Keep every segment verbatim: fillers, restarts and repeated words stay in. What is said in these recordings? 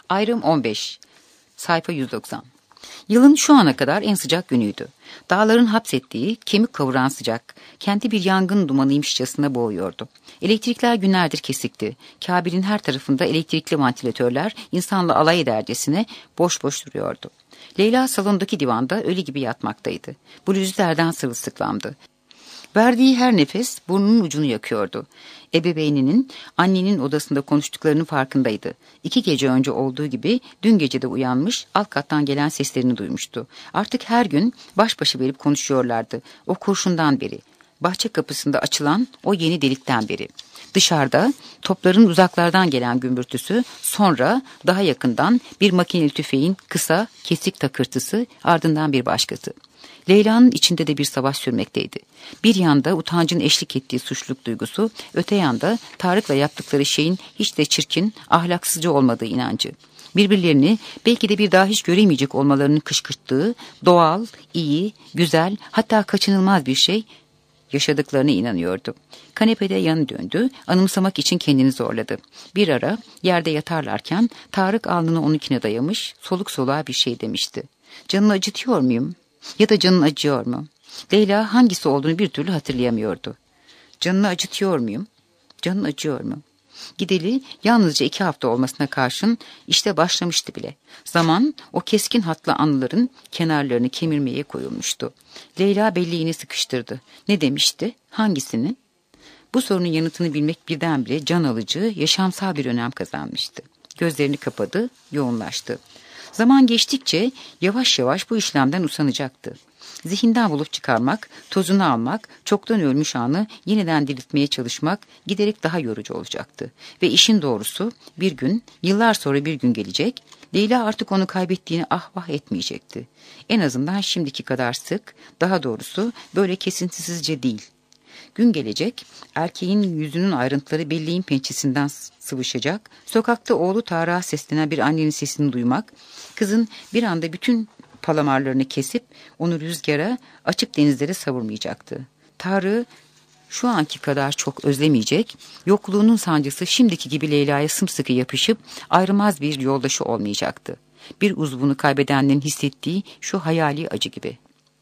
Ayrım on beş. Sayfa yüz doksan. Yılın şu ana kadar en sıcak günüydü. Dağların hapsettiği, kemik kavuran sıcak, kenti bir yangın dumanıymışçasına boğuyordu. Elektrikler günlerdir kesikti. Kabil'in her tarafında elektrikli vantilatörler insanla alay edercesine boş boş duruyordu. Leyla salondaki divanda ölü gibi yatmaktaydı. Bluzlerden sırılsıklamdı. Verdiği her nefes burnunun ucunu yakıyordu. Ebeveyninin annenin odasında konuştuklarının farkındaydı. İki gece önce olduğu gibi dün gece de uyanmış, alt kattan gelen seslerini duymuştu. Artık her gün baş başa verip konuşuyorlardı. O kurşundan beri, bahçe kapısında açılan o yeni delikten beri. Dışarıda topların uzaklardan gelen gümbürtüsü, sonra daha yakından bir makineli tüfeğin kısa, kesik takırtısı, ardından bir başkası. Leyla'nın içinde de bir savaş sürmekteydi. Bir yanda utancın eşlik ettiği suçluluk duygusu, öte yanda Tarık'la yaptıkları şeyin hiç de çirkin, ahlaksızca olmadığı inancı. Birbirlerini belki de bir daha hiç göremeyecek olmalarını kışkırttığı, doğal, iyi, güzel, hatta kaçınılmaz bir şey yaşadıklarına inanıyordu. Kanepede yanı döndü, anımsamak için kendini zorladı. Bir ara yerde yatarlarken Tarık alnını onunkine dayamış, soluk soluğa bir şey demişti. "Canını acıtıyor muyum? Ya da canın acıyor mu?" Leyla hangisi olduğunu bir türlü hatırlayamıyordu. Canını acıtıyor muyum? Canın acıyor mu? Gideli yalnızca iki hafta olmasına karşın işte başlamıştı bile. Zaman o keskin hatlı anıların kenarlarını kemirmeye koyulmuştu. Leyla belleğini sıkıştırdı. Ne demişti? Hangisini? Bu sorunun yanıtını bilmek birdenbire can alıcı, yaşamsal bir önem kazanmıştı. Gözlerini kapadı, yoğunlaştı. Zaman geçtikçe yavaş yavaş bu işlemden usanacaktı. Zihinden bulup çıkarmak, tozunu almak, çoktan ölmüş anı yeniden diriltmeye çalışmak giderek daha yorucu olacaktı. Ve işin doğrusu bir gün, yıllar sonra bir gün gelecek, Leyla artık onu kaybettiğini ah vah etmeyecekti. En azından şimdiki kadar sık, daha doğrusu böyle kesintisizce değil. Gün gelecek, erkeğin yüzünün ayrıntıları belleğin pençesinden sıvışacak, sokakta oğlu Tarık'a seslenen bir annenin sesini duymak, kızın bir anda bütün palamarlarını kesip onu rüzgara, açık denizlere savurmayacaktı. Tarık'ı şu anki kadar çok özlemeyecek, yokluğunun sancısı şimdiki gibi Leyla'ya sımsıkı yapışıp ayrılmaz bir yoldaşı olmayacaktı. Bir uzvunu kaybedenlerin hissettiği şu hayali acı gibi.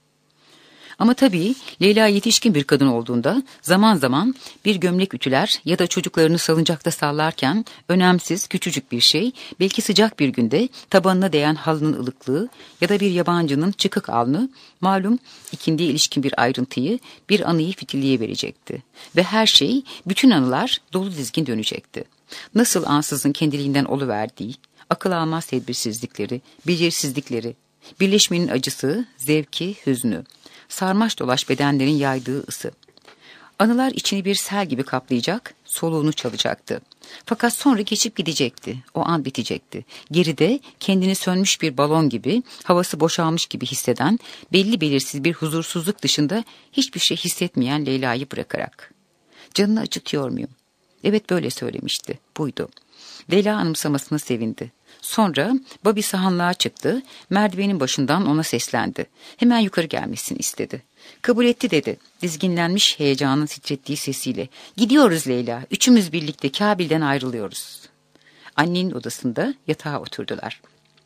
Ama tabii Leyla yetişkin bir kadın olduğunda zaman zaman bir gömlek ütüler ya da çocuklarını salıncakta sallarken önemsiz küçücük bir şey, belki sıcak bir günde tabanına değen halının ılıklığı ya da bir yabancının çıkık alnı, malum ikindiye ilişkin bir ayrıntıyı, bir anıyı fitilliyeverecekti. Ve her şey, bütün anılar dolu dizgin dönecekti. Nasıl ansızın kendiliğinden oluverdiği, akıl almaz tedbirsizlikleri, becerisizlikleri, birleşmenin acısı, zevki, hüznü, sarmaş dolaş bedenlerin yaydığı ısı. Anılar içini bir sel gibi kaplayacak, soluğunu çalacaktı. Fakat sonra geçip gidecekti, o an bitecekti. Geride kendini sönmüş bir balon gibi, havası boşalmış gibi hisseden, belli belirsiz bir huzursuzluk dışında hiçbir şey hissetmeyen Leyla'yı bırakarak. "Canını acıtıyor muyum?" Evet, böyle söylemişti, buydu. Leyla anımsamasına sevindi. Sonra Bobby sahanlığa çıktı, merdivenin başından ona seslendi. Hemen yukarı gelmesini istedi. Kabul etti dedi, dizginlenmiş heyecanın titrettiği sesiyle. "Gidiyoruz Leyla, üçümüz birlikte Kabil'den ayrılıyoruz." Annenin odasında yatağa oturdular.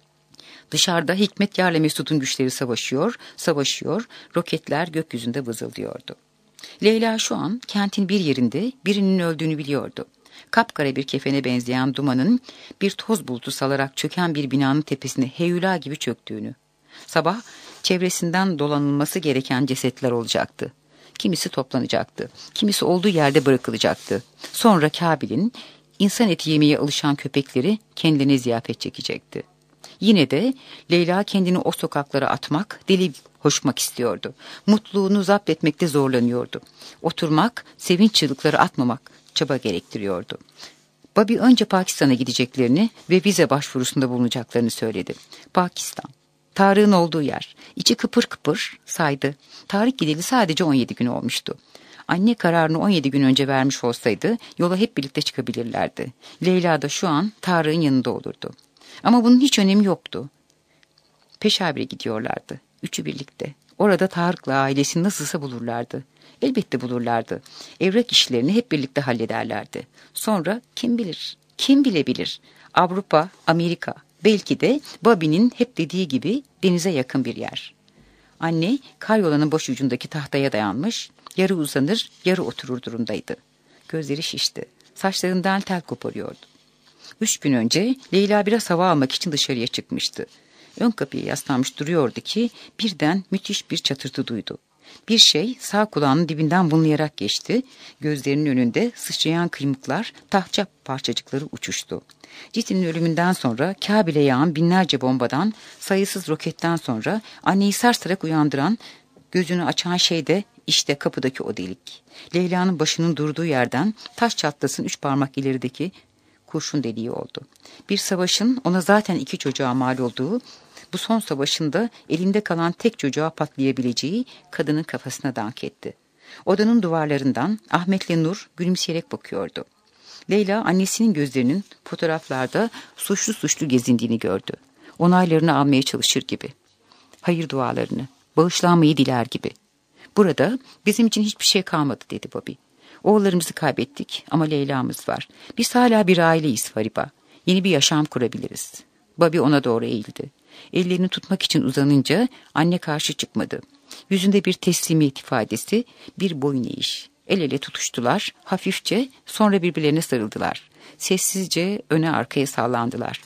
Dışarıda Hikmet Yar'la Mesut'un güçleri savaşıyor, savaşıyor, roketler gökyüzünde vızıldıyordu. Leyla şu an kentin bir yerinde birinin öldüğünü biliyordu. Kapkara bir kefene benzeyen dumanın bir toz bulutu salarak çöken bir binanın tepesine heyula gibi çöktüğünü. Sabah çevresinden dolanılması gereken cesetler olacaktı. Kimisi toplanacaktı, kimisi olduğu yerde bırakılacaktı. Sonra Kabil'in insan eti yemeye alışan köpekleri kendine ziyafet çekecekti. Yine de Leyla kendini o sokaklara atmak, deli hoşmak istiyordu. Mutluluğunu zapt etmekte zorlanıyordu. Oturmak, sevinç çığlıkları atmamak çaba gerektiriyordu. Bobby önce Pakistan'a gideceklerini ve vize başvurusunda bulunacaklarını söyledi. Pakistan, Tarık'ın olduğu yer. İçi kıpır kıpır saydı. Tarık gideli sadece on yedi gün olmuştu. Anne kararını on yedi gün önce vermiş olsaydı yola hep birlikte çıkabilirlerdi. Leyla da şu an Tarık'ın yanında olurdu. Ama bunun hiç önemi yoktu. Peşabire gidiyorlardı. Üçü birlikte. Orada Tarık'la ailesini nasılsa bulurlardı. Elbette bulurlardı. Evrak işlerini hep birlikte hallederlerdi. Sonra kim bilir, kim bilebilir? Avrupa, Amerika, Belki de Bobby'nin hep dediği gibi denize yakın bir yer. Anne karyolanın boş ucundaki tahtaya dayanmış, yarı uzanır, yarı oturur durumdaydı. Gözleri şişti, saçlarından tel koparıyordu. Üç gün önce Leyla biraz hava almak için dışarıya çıkmıştı. Ön kapıya yaslanmış duruyordu ki birden müthiş bir çatırtı duydu. Bir şey sağ kulağının dibinden vınlayarak geçti. Gözlerinin önünde sıçrayan kıymıklar, tahta parçacıkları uçuştu. Citin'in ölümünden sonra Kabil'e yağan binlerce bombadan, sayısız roketten sonra anneyi sarsarak uyandıran, gözünü açan şey de işte kapıdaki o delik. Leyla'nın başının durduğu yerden taş çatlasın üç parmak ilerideki kurşun deliği oldu. Bir savaşın ona zaten iki çocuğa mal olduğu, bu son savaşında elinde kalan tek çocuğa patlayabileceği kadının kafasına dank etti. Odanın duvarlarından Ahmet'le Nur gülümseyerek bakıyordu. Leyla annesinin gözlerinin fotoğraflarda suçlu suçlu gezindiğini gördü. Onaylarını almaya çalışır gibi. Hayır dualarını, bağışlanmayı diler gibi. Burada bizim için hiçbir şey kalmadı dedi Bobby. Oğullarımızı kaybettik ama Leyla'mız var. Biz hala bir aileyiz Fariba. Yeni bir yaşam kurabiliriz. Bobby ona doğru eğildi. Ellerini tutmak için uzanınca anne karşı çıkmadı. Yüzünde bir teslimiyet ifadesi, bir boyun eğiş. El ele tutuştular, hafifçe, sonra birbirlerine sarıldılar. Sessizce öne arkaya sallandılar.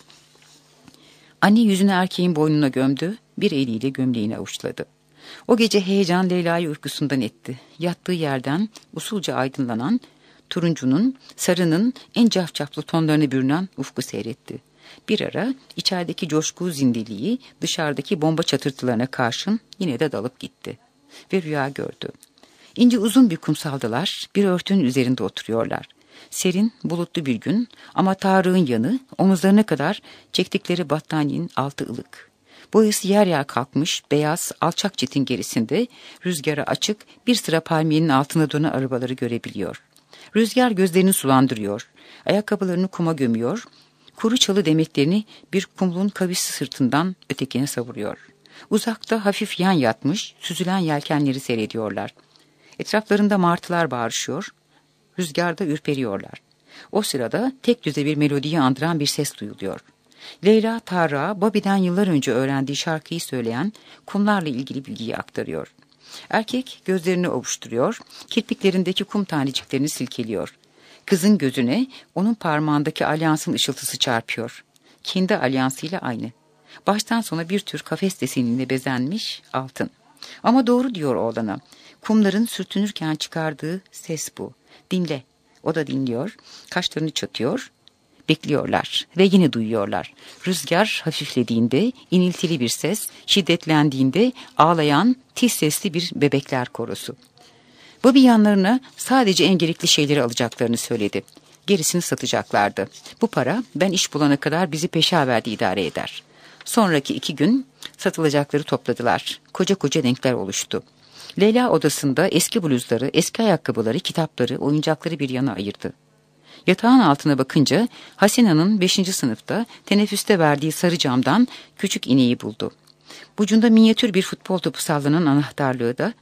Anne yüzünü erkeğin boynuna gömdü, bir eliyle gömleğini avuçladı. O gece heyecan Leyla'yı uykusundan etti. Yattığı yerden usulca aydınlanan, turuncunun, sarının en cafcaflı tonlarını bürünen ufku seyretti. Bir ara içerideki coşku zindeliği dışarıdaki bomba çatırtılarına karşın yine de dalıp gitti. Ve rüya gördü. İnce uzun bir kumsaldalar, bir örtünün üzerinde oturuyorlar. Serin, bulutlu bir gün ama Tarık'ın yanı omuzlarına kadar çektikleri battaniyenin altı ılık. Boyası yer yer kalkmış, beyaz, alçak çitin gerisinde rüzgara açık bir sıra palmiyenin altına dönen arabaları görebiliyor. Rüzgar gözlerini sulandırıyor, ayakkabılarını kuma gömüyor, kuru çalı demetlerini bir kumluğun kavisi sırtından ötekine savuruyor. Uzakta hafif yan yatmış, süzülen yelkenleri seyrediyorlar. Etraflarında martılar bağırışıyor, rüzgarda ürperiyorlar. O sırada tek düze bir melodiyi andıran bir ses duyuluyor. Leyla Tarık'a Bobby'den yıllar önce öğrendiği şarkıyı söyleyen kumlarla ilgili bilgiyi aktarıyor. Erkek gözlerini ovuşturuyor, kirpiklerindeki kum taneciklerini silkeliyor. Kızın gözüne onun parmağındaki alyansın ışıltısı çarpıyor. Kendi alyansıyla aynı. Baştan sona bir tür kafes deseniyle bezenmiş altın. Ama doğru diyor oğlana. Kumların sürtünürken çıkardığı ses bu. Dinle. O da dinliyor. Kaşlarını çatıyor. Bekliyorlar ve yine duyuyorlar. Rüzgar hafiflediğinde iniltili bir ses, şiddetlendiğinde ağlayan tiz sesli bir bebekler korosu. Bobby yanlarına sadece en gerekli şeyleri alacaklarını söyledi. Gerisini satacaklardı. Bu para ben iş bulana kadar bizi peşaverde idare eder. Sonraki iki gün satılacakları topladılar. Koca koca renkler oluştu. Leyla odasında eski bluzları, eski ayakkabıları, kitapları, oyuncakları bir yana ayırdı. Yatağın altına bakınca Hasena'nın beşinci sınıfta teneffüste verdiği sarı camdan küçük ineği buldu. Bucunda minyatür bir futbol topu sallanan anahtarlığı da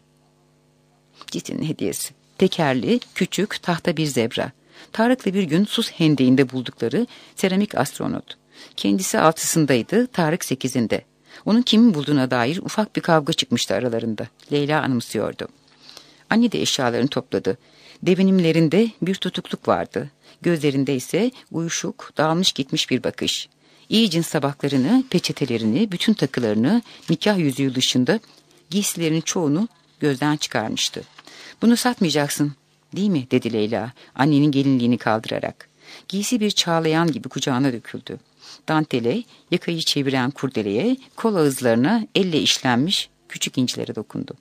Citin'in hediyesi. Tekerli, küçük, tahta bir zebra. Tarık'la bir gün sus hendeğinde buldukları seramik astronot. Kendisi altısındaydı, Tarık sekizinde. Onun kimin bulduğuna dair ufak bir kavga çıkmıştı aralarında. Leyla anımsıyordu. Anne de eşyalarını topladı. Devinimlerinde bir tutukluk vardı. Gözlerinde ise uyuşuk, dağılmış gitmiş bir bakış. İyi cins tabaklarını, peçetelerini, bütün takılarını, nikah yüzüğü dışında giysilerinin çoğunu gözden çıkarmıştı. Bunu satmayacaksın, değil mi? Dedi Leyla, annenin gelinliğini kaldırarak. Giysi bir çağlayan gibi kucağına döküldü. Dantele, yakayı çeviren kurdeleye, kol ağızlarına elle işlenmiş küçük incilere dokundu.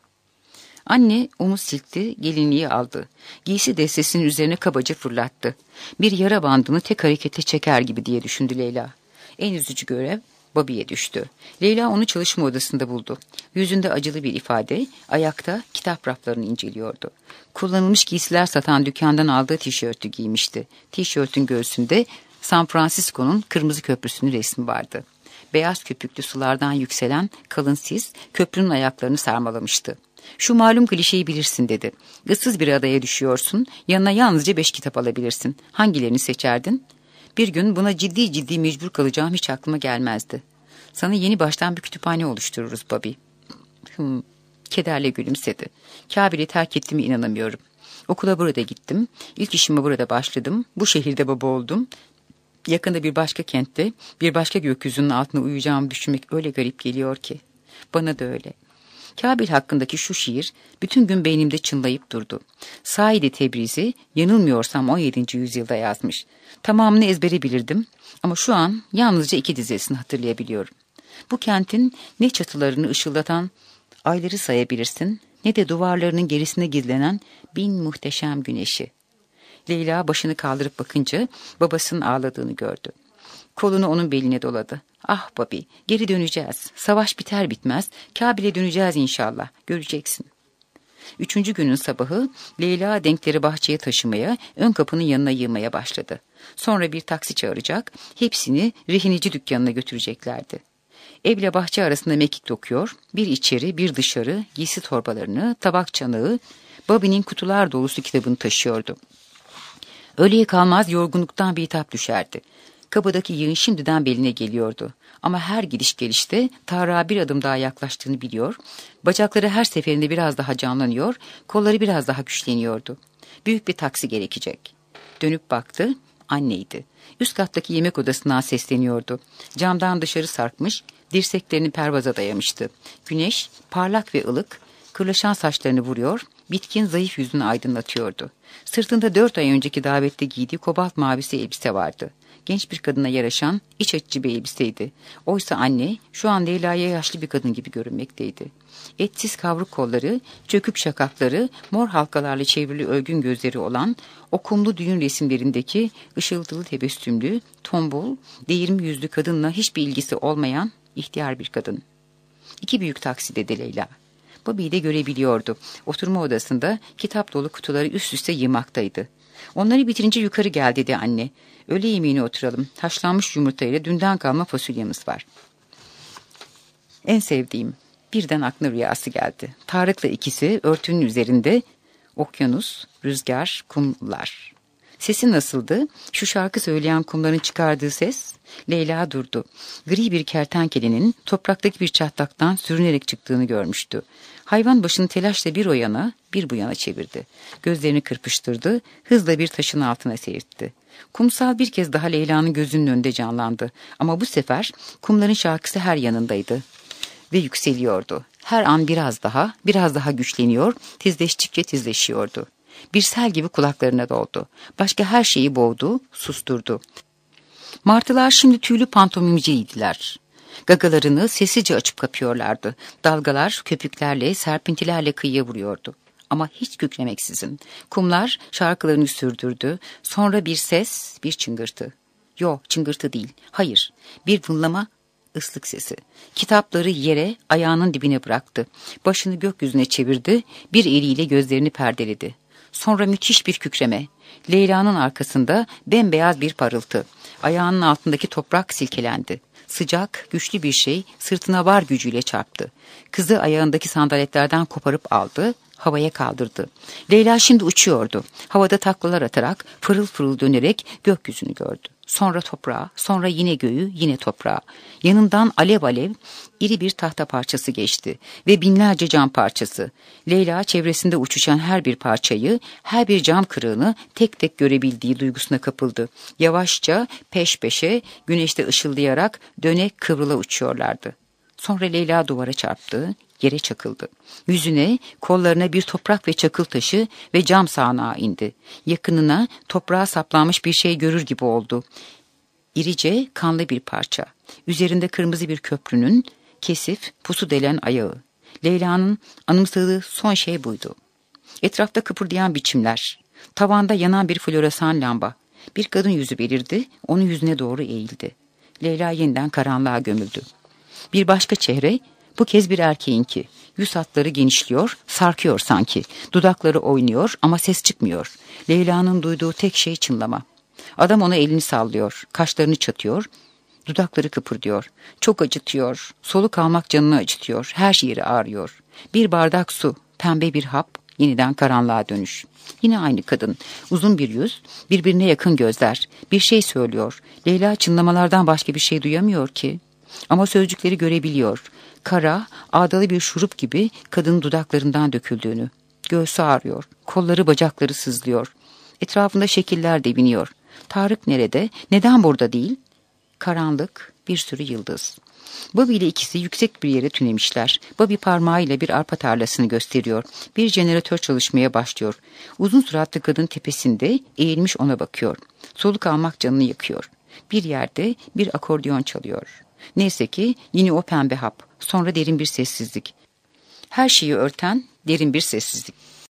Anne omuz silkti, gelinliği aldı. Giysi destesinin üzerine kabaca fırlattı. Bir yara bandını tek harekete çeker gibi diye düşündü Leyla. En üzücü görev Bobby'ye düştü. Leyla onu çalışma odasında buldu. Yüzünde acılı bir ifade, ayakta kitap raflarını inceliyordu. Kullanılmış giysiler satan dükkandan aldığı tişörtü giymişti. Tişörtün göğsünde San Francisco'nun kırmızı köprüsünün resmi vardı. Beyaz köpüklü sulardan yükselen kalın sis köprünün ayaklarını sarmalamıştı. Şu malum klişeyi bilirsin dedi. Issız bir adaya düşüyorsun, yanına yalnızca beş kitap alabilirsin. Hangilerini seçerdin? Bir gün buna ciddi ciddi mecbur kalacağım hiç aklıma gelmezdi. Sana yeni baştan bir kütüphane oluştururuz Bobby. Hmm, kederle gülümsedi. Kabil'i terk ettiğime inanamıyorum. Okula burada gittim. İlk işime burada başladım. Bu şehirde baba oldum. Yakında bir başka kentte, bir başka gökyüzünün altında uyuyacağımı düşünmek öyle garip geliyor ki. Bana da öyle. Kabil hakkındaki şu şiir bütün gün beynimde çınlayıp durdu. Said-i Tebrizi yanılmıyorsam on yedinci yüzyılda yazmış. Tamamını ezbere bilirdim ama şu an yalnızca iki dizesini hatırlayabiliyorum. Bu kentin ne çatılarını ışıldatan ayları sayabilirsin ne de duvarlarının gerisine gizlenen bin muhteşem güneşi. Leyla başını kaldırıp bakınca babasının ağladığını gördü. Kolunu onun beline doladı. Ah Bobby, geri döneceğiz. Savaş biter bitmez Kabil'e döneceğiz inşallah. Göreceksin. Üçüncü günün sabahı Leyla denkleri bahçeye taşımaya, ön kapının yanına yığmaya başladı. Sonra bir taksi çağıracak, hepsini rehineci dükkanına götüreceklerdi. Evle bahçe arasında mekik dokuyor, bir içeri bir dışarı giysi torbalarını, tabak çanağı, Bobby'nin kutular dolusu kitabını taşıyordu. Öğleye kalmaz yorgunluktan bir hitap düşerdi. Kapıdaki yığın şimdiden beline geliyordu. Ama her gidiş gelişte Tarık'a bir adım daha yaklaştığını biliyor, bacakları her seferinde biraz daha canlanıyor, kolları biraz daha güçleniyordu. Büyük bir taksi gerekecek. Dönüp baktı, anneydi. Üst kattaki yemek odasından sesleniyordu. Camdan dışarı sarkmış, dirseklerini pervaza dayamıştı. Güneş, parlak ve ılık, kırlaşan saçlarını vuruyor, bitkin zayıf yüzünü aydınlatıyordu. Sırtında dört ay önceki davette giydiği kobalt mavisi elbise vardı. Genç bir kadına yaraşan, iç açıcı bir elbiseydi. Oysa anne şu an Leyla'ya yaşlı bir kadın gibi görünmekteydi. Etsiz kavruk kolları, çökük şakakları, mor halkalarla çevrili ölgün gözleri olan, o kumlu düğün resimlerindeki ışıltılı tebessümlü, tombul, değirmi yüzlü kadınla hiçbir ilgisi olmayan ihtiyar bir kadın. İki büyük taksi dedi Leyla. Bobby'yi de görebiliyordu. Oturma odasında kitap dolu kutuları üst üste yığmaktaydı. Onları bitirince yukarı gel dedi anne. Öğle yemeğine oturalım. Haşlanmış yumurtayla dünden kalma fasulyemiz var. En sevdiğim. Birden aklına rüyası geldi. Tarık'la ikisi örtünün üzerinde okyanus, rüzgar, kumlar. Sesi nasıldı? Şu şarkı söyleyen kumların çıkardığı ses. Leyla durdu. Gri bir kertenkelenin topraktaki bir çatlaktan sürünerek çıktığını görmüştü. Hayvan başını telaşla bir o yana bir bu yana çevirdi. Gözlerini kırpıştırdı, hızla bir taşın altına seyirtti. Kumsal bir kez daha Leyla'nın gözünün önünde canlandı. Ama bu sefer kumların şarkısı her yanındaydı. Ve yükseliyordu. Her an biraz daha, biraz daha güçleniyor, tizleştikçe tizleşiyordu. Bir sel gibi kulaklarına doldu. Başka her şeyi boğdu, susturdu. Martılar şimdi tüylü pantomimciydiler. Gagalarını sessizce açıp kapıyorlardı. Dalgalar köpüklerle, serpintilerle kıyıya vuruyordu. Ama hiç kükremeksizin. Kumlar şarkılarını sürdürdü. Sonra bir ses, bir çıngırtı. Yo, çıngırtı değil. Hayır, bir vınlama, ıslık sesi. Kitapları yere, ayağının dibine bıraktı. Başını gökyüzüne çevirdi. Bir eliyle gözlerini perdeledi. Sonra müthiş bir kükreme. Leyla'nın arkasında bembeyaz bir parıltı. Ayağının altındaki toprak silkelendi. Sıcak, güçlü bir şey sırtına var gücüyle çarptı. Kızı ayağındaki sandaletlerden koparıp aldı, havaya kaldırdı. Leyla şimdi uçuyordu. Havada taklalar atarak, fırıl fırıl dönerek gökyüzünü gördü. Sonra toprağa, sonra yine göğü, yine toprağa. Yanından alev alev iri bir tahta parçası geçti ve binlerce cam parçası. Leyla çevresinde uçuşan her bir parçayı, her bir cam kırığını tek tek görebildiği duygusuna kapıldı. Yavaşça, peş peşe, güneşte ışıldayarak dönek kıvrıla uçuyorlardı. Sonra Leyla duvara çarptı, yere çakıldı. Yüzüne, kollarına bir toprak ve çakıl taşı ve cam sağanağı indi. Yakınına toprağa saplanmış bir şey görür gibi oldu. İrice, kanlı bir parça. Üzerinde kırmızı bir köprünün, kesif, pusu delen ayağı. Leyla'nın anımsadığı son şey buydu. Etrafta kıpırdayan biçimler. Tavanda yanan bir floresan lamba. Bir kadın yüzü belirdi, onun yüzüne doğru eğildi. Leyla yeniden karanlığa gömüldü. Bir başka çehre, bu kez bir erkeğinki. Yüz hatları genişliyor, sarkıyor sanki. Dudakları oynuyor ama ses çıkmıyor. Leyla'nın duyduğu tek şey çınlama. Adam ona elini sallıyor, kaşlarını çatıyor, dudakları kıpırdıyor. Çok acıtıyor, soluk almak canını acıtıyor, her yeri ağrıyor. Bir bardak su, pembe bir hap, yeniden karanlığa dönüş. Yine aynı kadın. Uzun bir yüz, birbirine yakın gözler. Bir şey söylüyor. Leyla çınlamalardan başka bir şey duyamıyor ki. Ama sözcükleri görebiliyor. Kara, ağdalı bir şurup gibi kadının dudaklarından döküldüğünü. Göğsü ağrıyor. Kolları bacakları sızlıyor. Etrafında şekiller deviniyor. Tarık nerede? Neden burada değil? Karanlık, bir sürü yıldız. Bobby ile ikisi yüksek bir yere tünemişler. Bobby parmağıyla bir arpa tarlasını gösteriyor. Bir jeneratör çalışmaya başlıyor. Uzun suratlı kadın tepesinde eğilmiş ona bakıyor. Soluk almak canını yakıyor. Bir yerde bir akordeon çalıyor. Neyse ki yine o pembe hap. Sonra derin bir sessizlik. Her şeyi örten derin bir sessizlik.